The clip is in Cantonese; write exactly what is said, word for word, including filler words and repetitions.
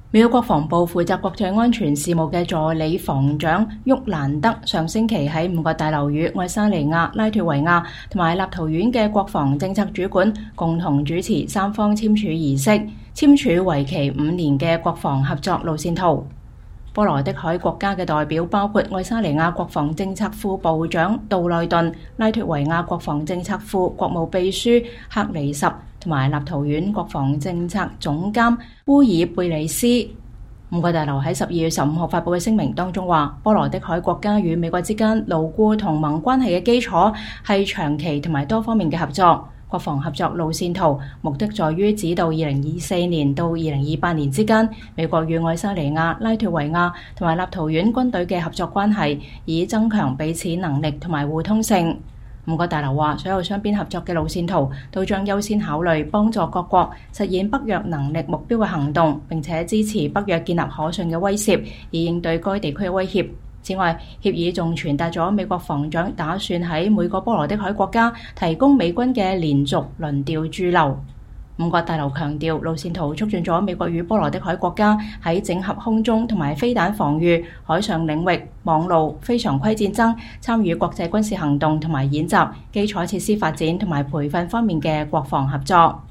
美國國防部負責國際安全事務嘅助理防長沃蘭德上星期喺五角大樓與愛沙尼亞、拉脫維亞同埋立陶宛嘅國防政策主管共同主持三方簽署儀式，簽署為期五年嘅國防合作路線圖。波羅的海國家嘅代表包括愛沙尼亞國防政策副部長杜內頓、拉脫維亞國防政策副國務秘書克尼什同埋立陶宛國防政策總監烏爾貝里斯。五角大樓喺十二月十五號發布嘅聲明當中話，波羅的海國家與美國之間牢固同盟關係嘅基礎係長期同埋多方面嘅合作。國防合作路線圖目的在於指導二零二四年到二零二八年之間美國與愛沙尼亞、拉脫維亞同埋立陶宛軍隊嘅合作關係，以增強彼此能力同埋互通性。五角大樓話，所有雙邊合作嘅路線圖都將優先考慮幫助各國實現北約能力目標嘅行動，並且支持北約建立可信嘅威懾，以應對該地區嘅威脅。此外，協議仲傳達咗美國防長打算喺每個波羅的海國家提供美軍嘅連續輪調駐留。五角大樓強調，路線圖促進咗美國與波羅的海國家喺整合空中同埋飛彈防禦、海上領域、網路、非常規戰爭、參與國際軍事行動同埋演習、基礎設施發展同埋培訓方面嘅國防合作。